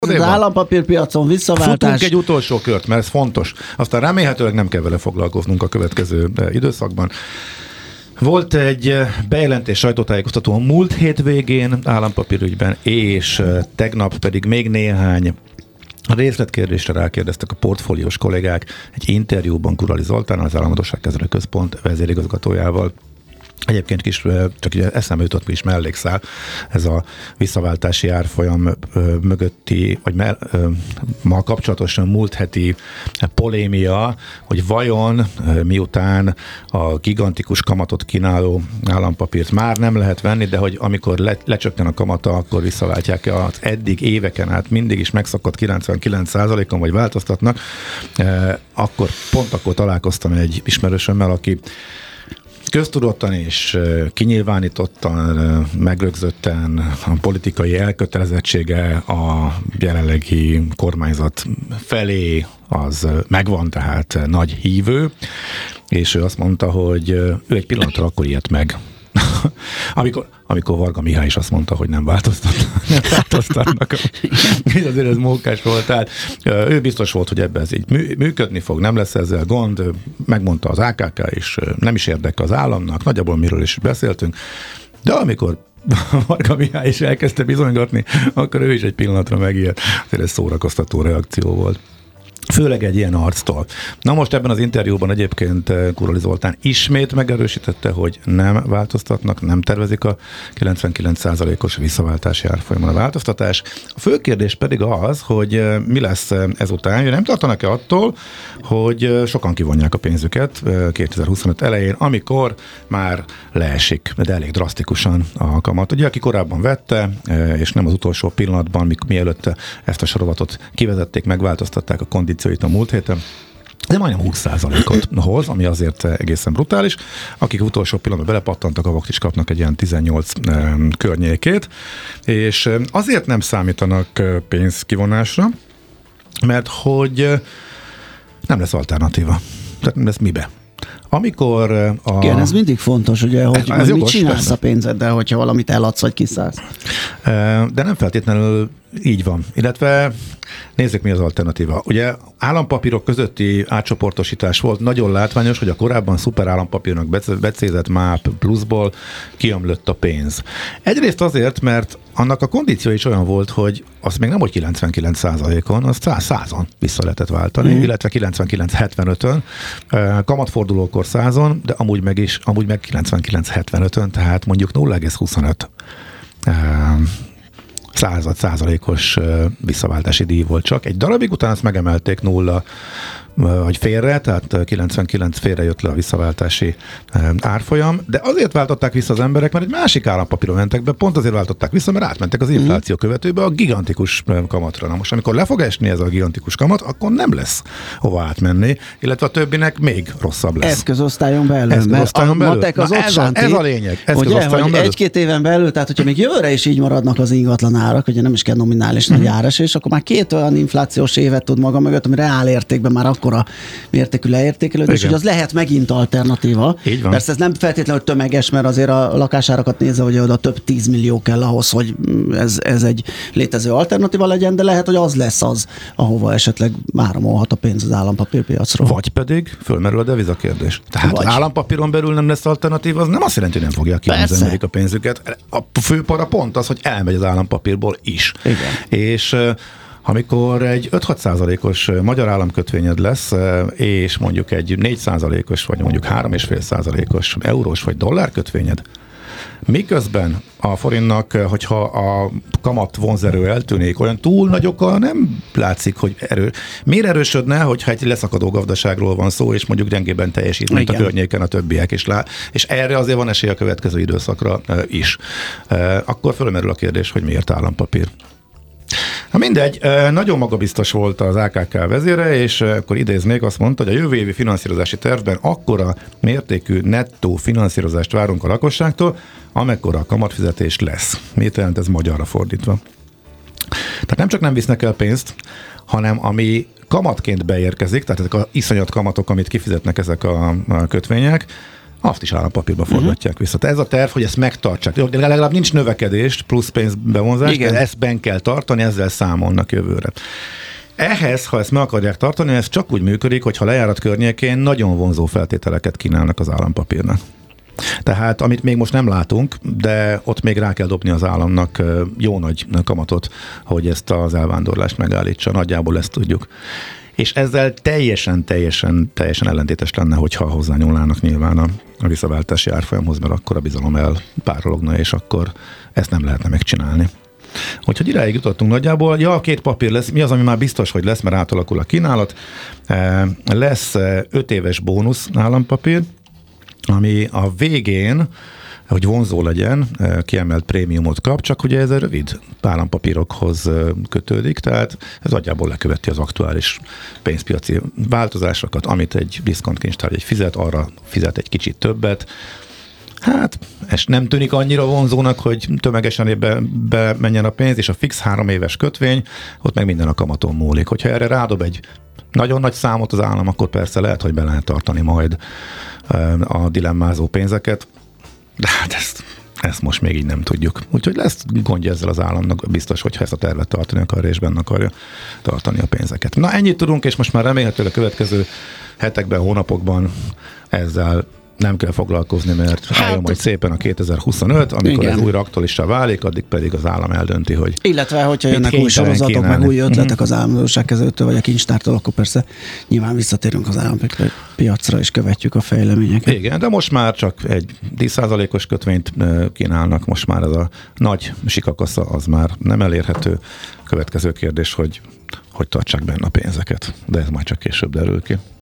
Az állampapírpiacon visszaváltás. Futunk egy utolsó kört, mert ez fontos. Aztán remélhetőleg nem kell vele foglalkoznunk a következő időszakban. Volt egy bejelentés sajtótájékoztató a múlt hétvégén állampapírügyben, és tegnap pedig még néhány részletkérdésre rákérdeztek a portfóliós kollégák egy interjúban Kurali Zoltánnal, az Államadósságkezelő Központ vezérigazgatójával. Egyébként csak eszembe jutott is mellékszál, ez a visszaváltási árfolyam mögötti, vagy ma kapcsolatosan múlt heti polémia, hogy vajon miután a gigantikus kamatot kínáló állampapírt már nem lehet venni, de hogy amikor lecsökken a kamata, akkor visszaváltják az eddig éveken át mindig is megszakadt 99%-on, vagy változtatnak, akkor találkoztam egy ismerősömmel, aki köztudottan és kinyilvánítottan, megrögzötten a politikai elkötelezettsége a jelenlegi kormányzat felé az megvan, tehát nagy hívő, és ő azt mondta, hogy ő egy pillanatra akkor ilyet meg. Amikor Varga Mihály is azt mondta, hogy nem változtatnak. Azért ez mókás volt. Tehát ő biztos volt, hogy ebben ez így működni fog, nem lesz ezzel gond. Megmondta az AKK is, nem is érdekel az államnak, nagyjából miről is beszéltünk. De amikor Varga Mihály is elkezdte bizonygatni, akkor ő is egy pillanatra megijedt. Ez szórakoztató reakció volt. Főleg egy ilyen arctól. Na most ebben az interjúban egyébként Kurali Zoltán ismét megerősítette, hogy nem változtatnak, nem tervezik a 99%-os visszaváltási árfolyamon a változtatás. A fő kérdés pedig az, hogy mi lesz ezután. Nem tartanak-e attól, hogy sokan kivonják a pénzüket 2025 elején, amikor már leesik, de elég drasztikusan a kamat. Ugye, aki korábban vette, és nem az utolsó pillanatban, mielőtt ezt a sorozatot kivezették, megváltoztatták a kondícióit a múlt héten, de majdnem 20%-ot hoz, ami azért egészen brutális. Akik utolsó pillanatban belepattantak, avak is kapnak egy ilyen 18 környékét, és azért nem számítanak pénzkivonásra, mert hogy nem lesz alternatíva. Tehát nem lesz mibe. Amikor igen, ez mindig fontos, ugye, hogy mit jogos, csinálsz persze a pénzeddel, hogyha valamit eladsz, vagy kiszállsz. De nem feltétlenül így van. Illetve nézzük, mi az alternatíva. Ugye állampapírok közötti átcsoportosítás volt. Nagyon látványos, hogy a korábban szuper állampapírnak becézett MÁP pluszból kiömlött a pénz. Egyrészt azért, mert annak a kondíció is olyan volt, hogy az még nem hogy 99%-on, az 100-on vissza lehetett váltani, illetve 99-75-ön, kamatfordulókor 100-on, de amúgy meg 99-75-ön, tehát mondjuk 0,25 százalékos visszaváltási díj volt csak. Egy darabig utána ezt megemelték 0 vagy félre, tehát 99 félre jött le a visszaváltási árfolyam, de azért váltották vissza az emberek, mert egy másik állampapíron mentek be, pont azért váltották vissza, mert átmentek az infláció követőbe a gigantikus kamatra. Na most, amikor le fog esni ez a gigantikus kamat, akkor nem lesz hova átmenni, illetve a többinek még rosszabb lesz. Eszközosztályon belül, mert a matek az ott santi, ez a lényeg. Ugye, hogy egy-két éven belül, tehát hogyha még jövőre is így maradnak az ingatlan árak, ugye nem is kell nominális nagy áresés, akkor már 2 olyan inflációs évet tud maga mögött, ami reál értékben már akkora mértékű leértékelődés, hogy az lehet megint alternatíva. Persze ez nem feltétlenül tömeges, mert azért a lakásárakat nézve, hogy oda több 10 millió kell ahhoz, hogy ez egy létező alternatíva legyen, de lehet, hogy az lesz az, ahova esetleg áramolhat a pénz az állampapírpiacról. Vagy pedig fölmerül a devizakérdés. Tehát az állampapíron belül nem lesz alternatíva, az nem azt jelenti, hogy nem fogják kívánni az emberek a pénzüket. A fő para pont az, hogy elmegy az állampapírból is. Igen. És amikor egy 5-6%-os magyar államkötvényed lesz, és mondjuk egy 4%-os, vagy mondjuk 3,5%-os eurós vagy dollárkötvényed, miközben a forintnak, hogyha a kamat vonzerő eltűnik, olyan túl nagy oka nem látszik, hogy miért erősödne, hogyha egy leszakadó gazdaságról van szó, és mondjuk gyengében teljesít, mint a környéken a többiek is és erre azért van esély a következő időszakra is. Akkor fölmerül a kérdés, hogy miért állampapír. Na mindegy, nagyon magabiztos volt az AKK vezére, és akkor idéznék, azt mondta, hogy a jövő évi finanszírozási tervben akkora mértékű nettó finanszírozást várunk a lakosságtól, amekkora a kamatfizetés lesz. Mit jelent ez magyarra fordítva? Tehát nem csak nem visznek el pénzt, hanem ami kamatként beérkezik, tehát ezek az iszonyat kamatok, amit kifizetnek ezek a kötvények, azt is állampapírba forgatják vissza. Tehát ez a terv, hogy ezt megtartsák. Legalább nincs növekedés, plusz pénzbevonzás, de ezt benn kell tartani, ezzel számolnak jövőre. Ehhez, ha ezt meg akarják tartani, ez csak úgy működik, hogyha lejárat környékén nagyon vonzó feltételeket kínálnak az állampapírnak. Tehát, amit még most nem látunk, de ott még rá kell dobni az államnak jó nagy kamatot, hogy ezt az elvándorlást megállítsa. Nagyjából ezt tudjuk. És ezzel teljesen ellentétes lenne, hogyha hozzányúlnának nyilván a visszaváltási árfolyamhoz, mert akkor a bizalom elpárologna, és akkor ezt nem lehetne megcsinálni. Úgyhogy idáig jutottunk nagyjából. Ja, 2 papír lesz. Mi az, ami már biztos, hogy lesz, mert átalakul a kínálat. Lesz 5 éves bónusz állampapír, ami a végén, hogy vonzó legyen, kiemelt prémiumot kap, csak ugye ez a rövid állampapírokhoz kötődik, tehát ez nagyjából leköveti az aktuális pénzpiaci változásokat, amit egy diszkontkincstár fizet, arra fizet egy kicsit többet. Hát, ez nem tűnik annyira vonzónak, hogy tömegesen bemenjen a pénz, és a fix 3 éves kötvény, ott meg minden a kamaton múlik. Hogyha erre rádob egy nagyon nagy számot az állam, akkor persze lehet, hogy be lehet tartani majd a dilemmázó pénzeket, de hát ezt most még így nem tudjuk. Úgyhogy lesz gondja ezzel az államnak, biztos, hogyha ezt a tervet tartani akar, és benne akarja tartani a pénzeket. Na, ennyit tudunk, és most már remélhetőleg a következő hetekben, hónapokban ezzel nem kell foglalkozni, mert eljön majd szépen a 2025, amikor ez újra aktuálissá válik, addig pedig az állam eldönti, hogy... Illetve, hogyha jönnek új sorozatok, meg új ötletek az államadóságkezelőtől, vagy a kincstártól, akkor persze nyilván visszatérünk az állampiacra, és követjük a fejleményeket. Igen, de most már csak egy 10%-os kötvényt kínálnak, most már ez a nagy sikakassa, az már nem elérhető. Következő kérdés, hogy tartsák benne a pénzeket, de ez majd csak később derül ki.